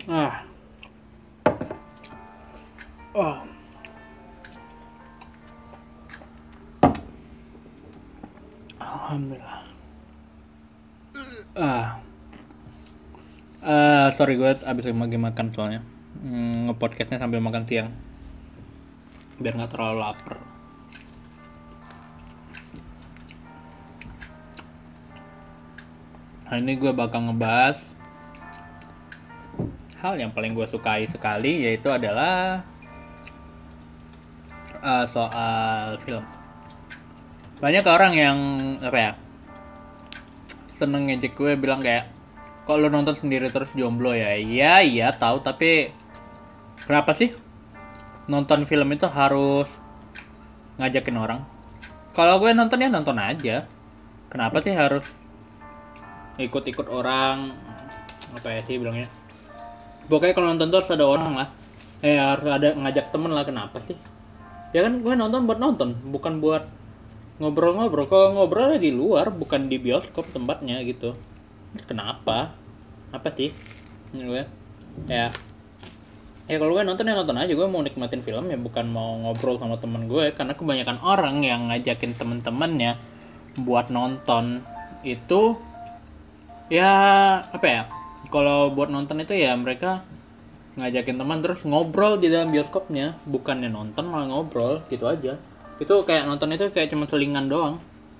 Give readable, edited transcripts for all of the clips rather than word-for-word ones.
Ah, oh, alhamdulillah. Ah, sorry gue abis lagi makan soalnya. Ngepodcastnya sambil makan siang, biar nggak terlalu lapar. Hari ini gue bakal ngebahas hal yang paling gue sukai sekali, yaitu adalah soal film. Banyak orang yang seneng ngejek gue, bilang kayak, kok lu nonton sendiri terus jomblo ya? Iya tahu, tapi kenapa sih nonton film itu harus ngajakin orang? Kalau gue nonton ya nonton aja. Kenapa sih harus ikut-ikut orang? Apa ya sih bilangnya? Pokoknya kalau nonton tuh harus ada orang lah. Harus ada ngajak temen lah. Kenapa sih? Ya kan gue nonton buat nonton, bukan buat ngobrol-ngobrol. Kalau ngobrolnya di luar, bukan di bioskop tempatnya gitu. Kenapa? Apa sih? Gue ya kalau gue nonton ya nonton aja. Gue mau nikmatin film ya, bukan mau ngobrol sama temen gue. Karena kebanyakan orang yang ngajakin temen-temennya buat nonton itu ya kalau buat nonton itu ya mereka ngajakin teman terus ngobrol di dalam bioskopnya, bukannya nonton malah ngobrol gitu aja. Itu kayak nonton itu kayak cuma selingan doang.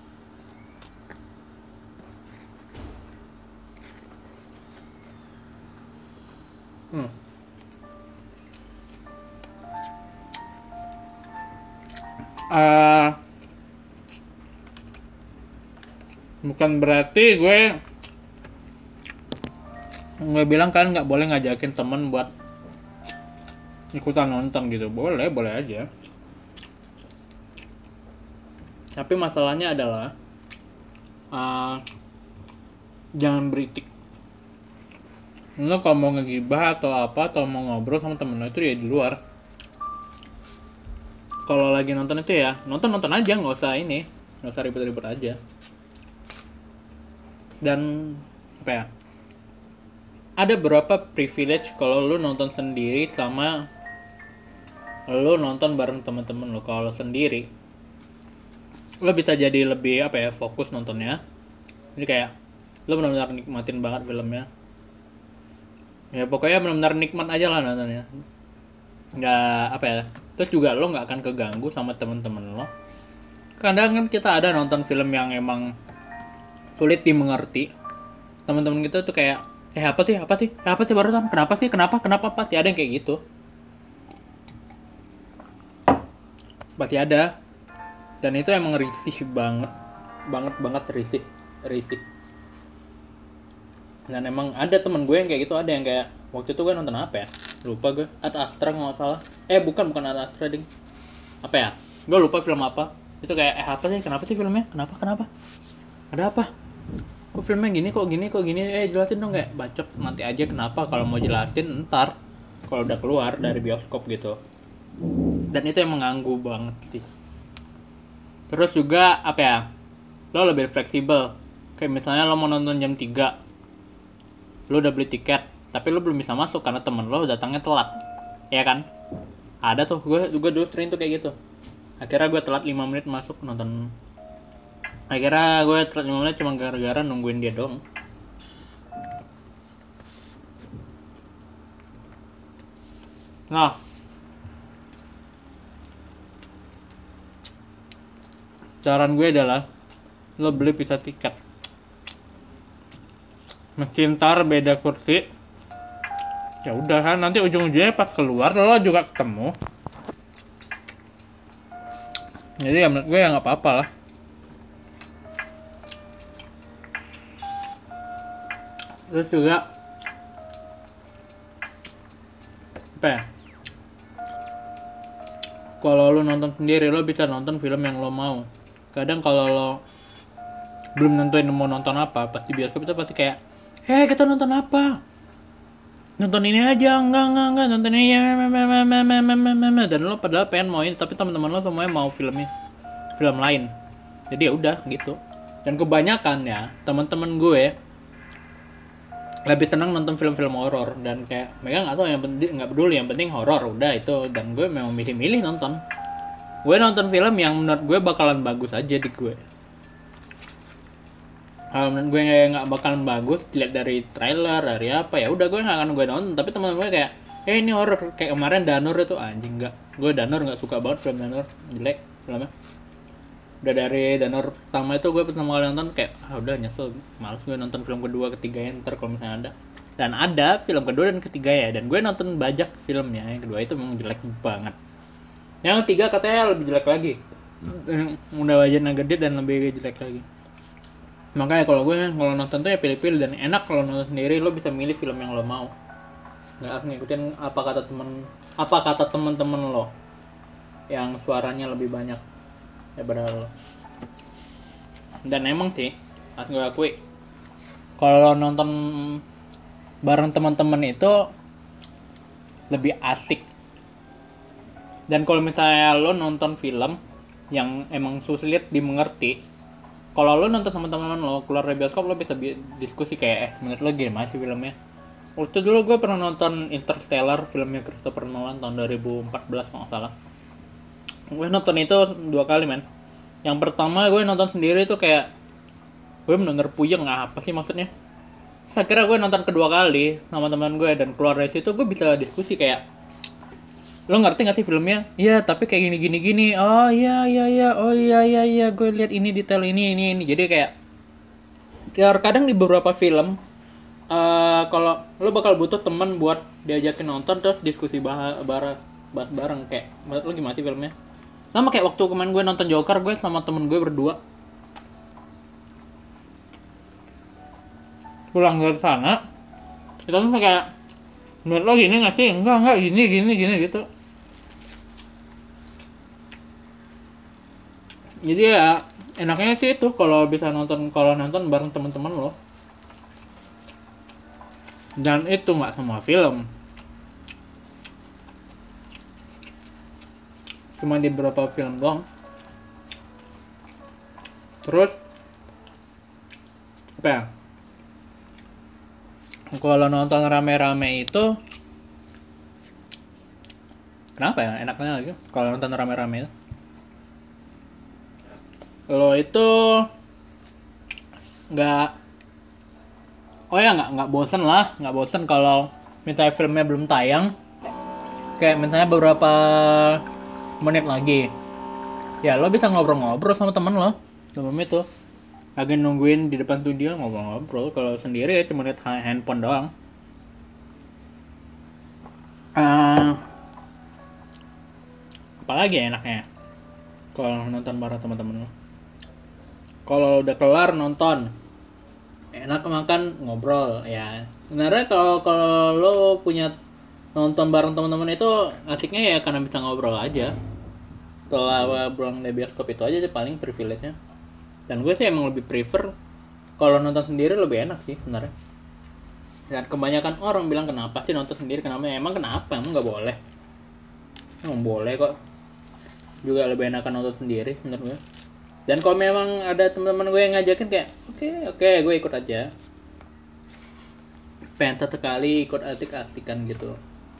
Bukan berarti gue nggak bilang kan nggak boleh ngajakin temen buat ikutan nonton gitu. Boleh aja. Tapi masalahnya adalah jangan berisik. Lo kalau mau ngegibah atau apa, atau mau ngobrol sama temen lo itu ya di luar. Kalau lagi nonton itu ya nonton aja, nggak usah ribet-ribet aja. Dan ada beberapa privilege kalau lu nonton sendiri sama lu nonton bareng temen-temen lu. Kalau sendiri lu bisa jadi lebih fokus nontonnya. Jadi kayak lu benar-benar nikmatin banget filmnya. Ya pokoknya benar-benar nikmat aja lah nontonnya. Nggak terus juga lo nggak akan keganggu sama temen-temen lo. Kadang kan kita ada nonton film yang emang sulit dimengerti. Teman-teman kita tuh kayak apa sih barusan, kenapa pasti ada yang kayak gitu. Pasti ada. Dan itu emang risih banget risih. Dan emang ada temen gue yang kayak gitu. Ada yang kayak waktu itu gue nonton apa ya, lupa gue, Ad Astra nggak salah. Bukan Ad Astra ding, gue lupa film apa. Itu kayak apa sih, kenapa sih filmnya, kenapa ada apa, kok filmnya kok gini, jelasin dong. Kayak bacot, nanti aja. Kenapa kalau mau jelasin ntar kalau udah keluar dari bioskop gitu. Dan itu yang mengganggu banget sih. Terus juga lo lebih fleksibel. Kayak misalnya lo mau nonton jam 3, lo udah beli tiket tapi lo belum bisa masuk karena temen lo datangnya telat, ya kan? Ada tuh, gue dulu sering tuh kayak gitu. Akhirnya gue telat 5 menit masuk nonton. Akhirnya gue telat 5 menit cuma gara-gara nungguin dia doang. Nah, saran gue adalah lo beli bisa tiket, meski ntar beda kursi. Ya udah kan, nanti ujung-ujungnya pas keluar lo juga ketemu. Jadi ya menurut gue ya nggak apa-apa lah. Terus juga kalau lo nonton sendiri lo bisa nonton film yang lo mau. Kadang kalau lo belum nentuin mau nonton apa, pasti bioskop itu pasti kayak, kita nonton apa, nonton ini aja, enggak nonton ini ya, dan lo padahal pengen mau ini tapi teman-teman lo semuanya mau film lain. Jadi ya udah gitu. Dan kebanyakan ya teman-teman gue lebih senang nonton film-film horor, dan kayak mereka nggak tahu, yang penting nggak peduli, yang penting horor udah itu. Dan gue memang milih-milih nonton. Gue nonton film yang menurut gue bakalan bagus aja di gue. Kalau menurut gue nggak bakalan bagus dilihat dari trailer, dari apa, ya udah gue nggak akan gue nonton. Tapi teman gue kayak ini horor, kayak kemarin Danur itu, anjing nggak, gue Danur nggak suka banget film Danur, jelek filmnya. Udah dari Danur pertama itu gue pertama kali nonton kayak udah nyesel, males gue nonton film kedua ketiga ya, ntar kalau misalnya ada. Dan ada film kedua dan ketiga ya, dan gue nonton bajak filmnya. Yang kedua itu memang jelek banget, yang ketiga katanya lebih jelek lagi, udah wajahnya gede dan lebih jelek lagi. Makanya kalau nonton tuh ya pilih-pilih, dan enak kalau nonton sendiri, lo bisa milih film yang lo mau, nggak harus ngikutin apa kata temen-temen lo yang suaranya lebih banyak daripada lo. Dan emang sih harus gue akui, kalau nonton bareng teman-teman itu lebih asik. Dan kalau misalnya lo nonton film yang emang sulit dimengerti, kalau lo nonton sama teman-teman lo keluar dari bioskop, lo bisa diskusi kayak menurut lo gimana sih filmnya. Waktu dulu gue pernah nonton Interstellar, filmnya Christopher Nolan tahun 2014 kalau nggak salah. Gue nonton itu 2 kali, men. Yang pertama gue nonton sendiri itu kayak gue bener-bener puyeng, apa sih maksudnya. Saya kira gue nonton kedua kali sama teman gue, dan keluar dari situ gue bisa diskusi kayak, lo ngerti gak sih filmnya? Iya, tapi kayak gini. Oh iya. Oh iya. Gue lihat ini detail ini. Jadi kayak kadang di beberapa film, kalau lo bakal butuh teman buat diajakin nonton terus diskusi bahas bareng, kayak menurut lo gimana sih filmnya. Sama kayak waktu kemarin gue nonton Joker, gue sama temen gue berdua pulang dari sana, kita tuh kayak, menurut lo gini gak sih? Enggak, gini gitu. Jadi ya enaknya sih itu kalau bisa nonton bareng teman-teman lo. Dan itu nggak semua film, cuma di beberapa film doang. Terus apa ya, kalau nonton rame-rame itu kenapa ya enaknya lagi kalau nonton rame-rame itu? Kalau itu nggak nggak bosen kalau misalnya filmnya belum tayang, kayak misalnya beberapa menit lagi, ya lo bisa ngobrol-ngobrol sama temen lo sebelum itu, lagi nungguin di depan studio, ngobrol-ngobrol. Kalau sendiri ya cuma lihat handphone doang. Apalagi ya enaknya kalau nonton bareng teman-teman lo. Kalau udah kelar nonton, enak makan, ngobrol ya. Sebenarnya kalau lo punya nonton bareng teman-teman itu asiknya ya karena bisa ngobrol aja. Setelah pulang dari bioskop itu aja paling privilege-nya. Dan gue sih emang lebih prefer kalau nonton sendiri, lebih enak sih sebenarnya. Dan kebanyakan orang bilang kenapa sih nonton sendiri, kenapa? Emang kenapa? Emang nggak boleh? Emang boleh kok. Juga lebih enakan nonton sendiri menurut gue. Dan kalau memang ada teman-teman gue yang ngajakin kayak oke, gue ikut aja. Pengen sekali ikut asik-asikan gitu.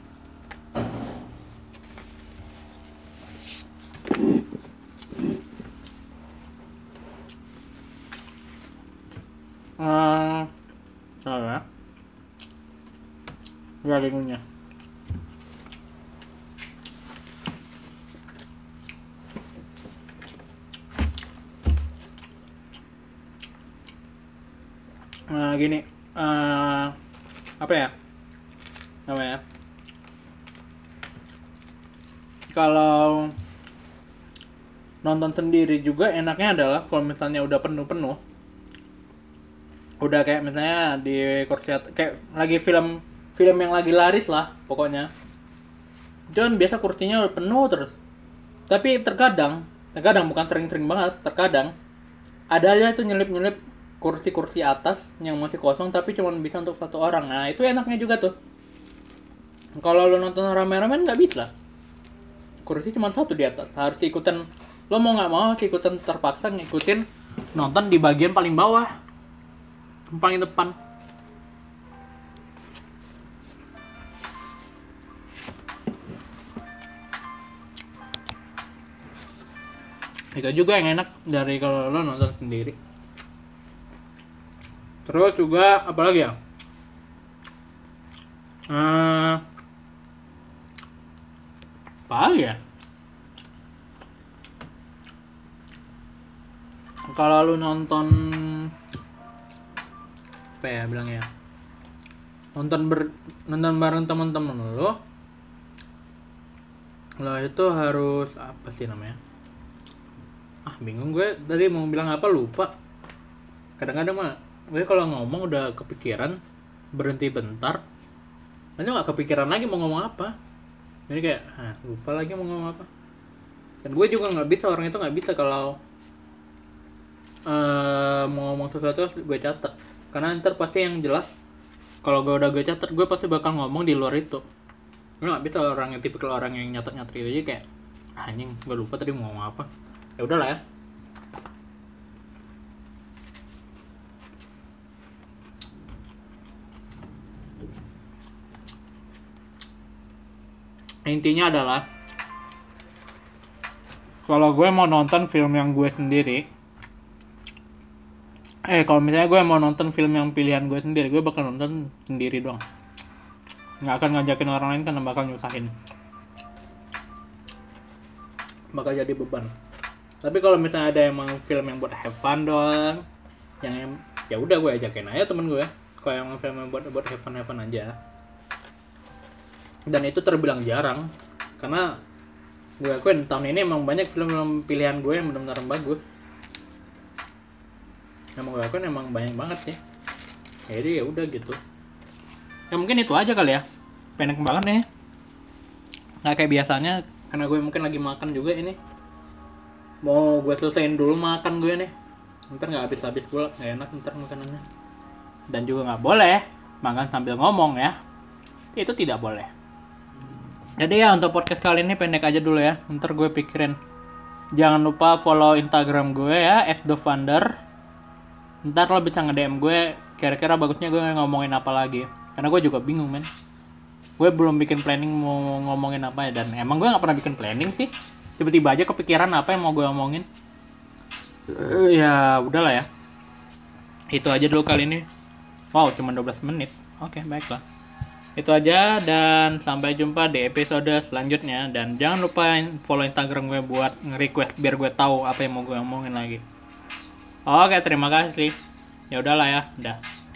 Salah. Garingnya. Gini, apa ya namanya, kalau nonton sendiri juga enaknya adalah kalau misalnya udah penuh, udah kayak misalnya di kursi kayak lagi film yang lagi laris lah pokoknya, jangan biasa kursinya udah penuh terus. Tapi terkadang bukan sering-sering banget, terkadang ada aja tuh nyelip kursi atas yang masih kosong tapi cuma bisa untuk 1 orang. Nah itu enaknya juga tuh. Kalau lo nonton rame-rame nggak bisa, kursi cuma 1 di atas, harus ikutan. Lo mau nggak mau ikutan, terpaksa ngikutin nonton di bagian paling bawah, paling depan. Itu juga yang enak dari kalau lo nonton sendiri. Terus juga apa lagi ya? Apa lagi ya? Kalau lu nonton apa ya bilangnya? Nonton bareng teman-teman lo itu harus apa sih namanya? Bingung gue tadi mau bilang apa, lupa. Kadang-kadang mah gue kalau ngomong udah kepikiran, berhenti bentar, nanti nggak kepikiran lagi mau ngomong apa. Jadi kayak lupa lagi mau ngomong apa. Dan gue juga nggak bisa, orang itu nggak bisa kalau mau ngomong sesuatu gue catat, karena ntar pasti yang jelas kalau gue udah gue catat gue pasti bakal ngomong di luar itu. Gue nggak bisa orang yang tipikal orang yang nyatet itu aja kayak anjing gue lupa tadi mau ngomong apa. Ya udahlah ya. Intinya adalah kalau gue mau nonton film yang gue sendiri, kalau misalnya gue mau nonton film yang pilihan gue sendiri, gue bakal nonton sendiri doang. Nggak akan ngajakin orang lain karena bakal nyusahin. Bakal jadi beban. Tapi kalau misalnya ada emang film yang buat have fun doang, yang ya udah gue ajakin aja temen gue. Kalau yang film yang buat have fun aja. Dan itu terbilang jarang, karena gue akuin tahun ini emang banyak film-film pilihan gue yang benar-benar bagus. Emang gue akuin emang banyak banget ya. Jadi ya udah gitu. Ya mungkin itu aja kali ya. Pendek banget nih. Nggak kayak biasanya, karena gue mungkin lagi makan juga ini. Mau gue selesaiin dulu makan gue nih. Ntar nggak habis-habis pula, nggak enak ntar makanannya. Dan juga nggak boleh makan sambil ngomong ya. Itu tidak boleh. Jadi ya untuk podcast kali ini pendek aja dulu ya. Ntar gue pikirin. Jangan lupa follow Instagram gue ya @dovander. Ntar lo bisa nge-DM gue kira-kira bagusnya gue ngomongin apa lagi. Karena gue juga bingung men. Gue belum bikin planning mau ngomongin apa ya. Dan emang gue gak pernah bikin planning sih. Tiba-tiba aja kepikiran apa yang mau gue ngomongin. Ya udahlah ya. Itu aja dulu kali ini. Wow cuma 12 menit. Oke baiklah. Itu aja dan sampai jumpa di episode selanjutnya. Dan jangan lupa follow Instagram gue buat nge-request biar gue tahu apa yang mau gue ngomongin lagi. Oke terima kasih. Ya udahlah ya. Dah.